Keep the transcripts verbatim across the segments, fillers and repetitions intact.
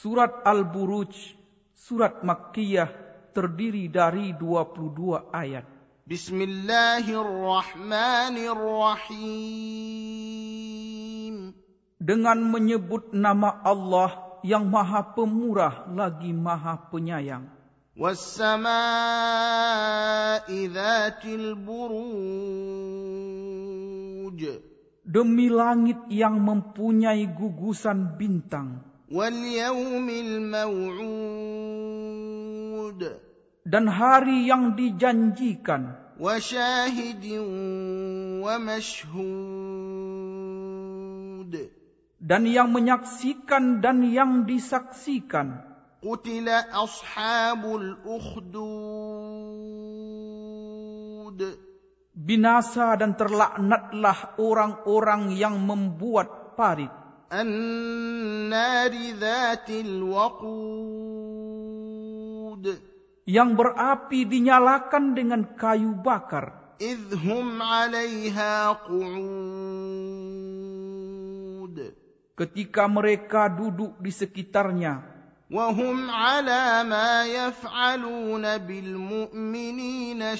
Surat Al-Buruj, surat Makkiyah, terdiri dari dua puluh dua ayat. Bismillahirrahmanirrahim. Dengan menyebut nama Allah yang Maha Pemurah lagi Maha Penyayang. Wassama'i dzatil buruj. Demi langit yang mempunyai gugusan bintang. Wal yaumil maw'ud. Dan hari yang dijanjikan. Wa syahidin wa mashhud. Dan yang menyaksikan dan yang disaksikan. Qutila ashabul ukhdud. Binasa dan terlaknatlah orang-orang yang membuat parit. An-nari dzatil waqud. Yang berapi dinyalakan dengan kayu bakar. Idhum 'alaiha qu'ud. Ketika mereka duduk di sekitarnya. Wa hum 'ala ma yaf'aluna bil mu'minina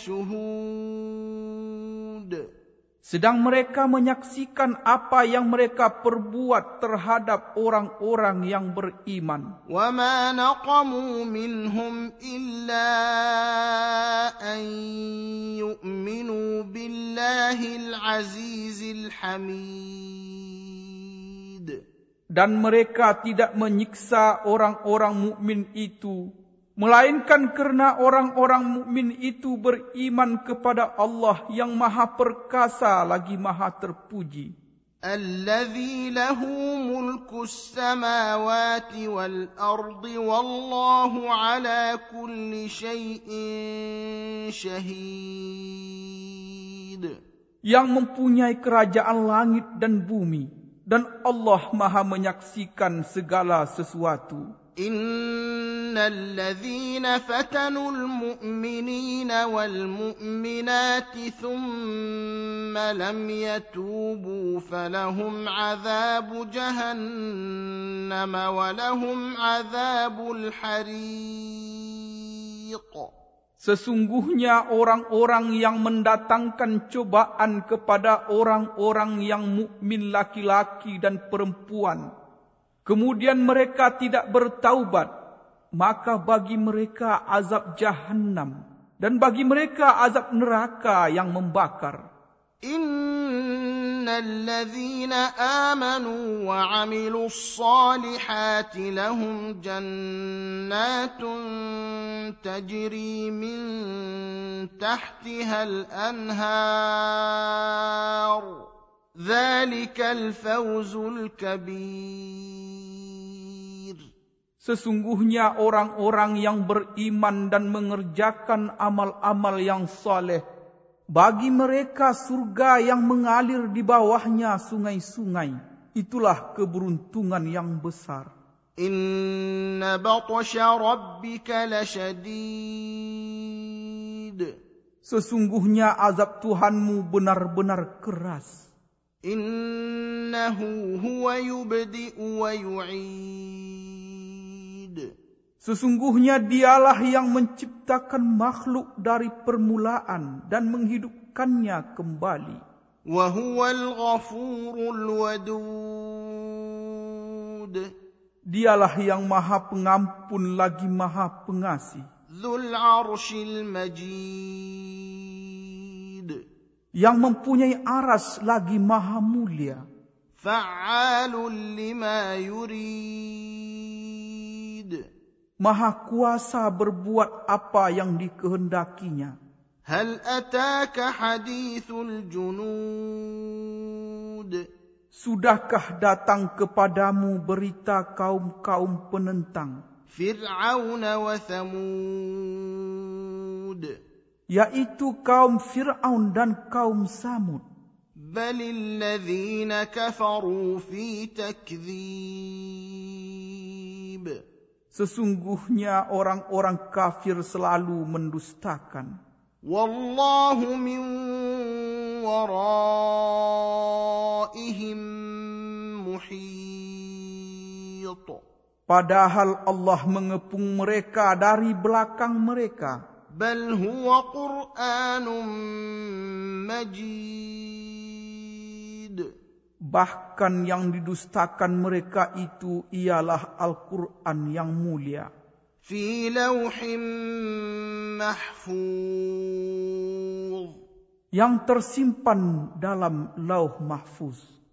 shuhud. Sedang mereka menyaksikan apa yang mereka perbuat terhadap orang-orang yang beriman. Wa ma naqamu minhum illa an yu'minu billahil azizil hamid. Dan mereka tidak menyiksa orang-orang mukmin itu, melainkan karena orang-orang mukmin itu beriman kepada Allah yang Maha Perkasa lagi Maha Terpuji. Alladzi lahu mulkus samawati wal ardi wallahu ala kulli syai'in syahid. Yang mempunyai kerajaan langit dan bumi, dan Allah Maha menyaksikan segala sesuatu. Innal ladzina fatanul mu'minina wal mu'minati thumma lam yatubu falahum 'adzabu jahannam wa lahum 'adzabul hariq. Sesungguhnya orang-orang yang mendatangkan cobaan kepada orang-orang yang mukmin laki-laki dan perempuan, kemudian mereka tidak bertaubat, maka bagi mereka azab Jahannam dan bagi mereka azab neraka yang membakar. Innal ladzina amanu wa 'amilus solihati lahum jannatun tajri min tahtihal anhar. Dzalikal fawzul kabir. Sesungguhnya orang-orang yang beriman dan mengerjakan amal-amal yang saleh, bagi mereka surga yang mengalir di bawahnya sungai-sungai. Itulah keberuntungan yang besar. Inna batsha rabbika lasyadid. Sesungguhnya azab Tuhanmu benar-benar keras. Innahu huwa yubdi'u wa yu'id. Sesungguhnya dialah yang menciptakan makhluk dari permulaan dan menghidupkannya kembali. Wa huwal ghafurul wadud. Dialah yang Maha Pengampun lagi Maha Pengasih. Dzul 'arsyil majid. Yang mempunyai aras lagi Maha Mulia. Fa'alun lima yurid. Maha kuasa berbuat apa yang dikehendakinya. Hal ataka hadithul junud. Sudahkah datang kepadamu berita kaum-kaum penentang? Fir'aun wa Thamud. Yaitu kaum Fir'aun dan kaum Samud. Balil ladzina kafaru fi takdzib. Sesungguhnya orang-orang kafir selalu mendustakan. Wallahu min waraihim muhit. Padahal Allah mengepung mereka dari belakang mereka. بل هو قرآن مجيد. Bahkan yang didustakan mereka itu ialah Al-Quran yang mulia. في لوح محفوظ. Yang tersimpan dalam lauh mahfuz.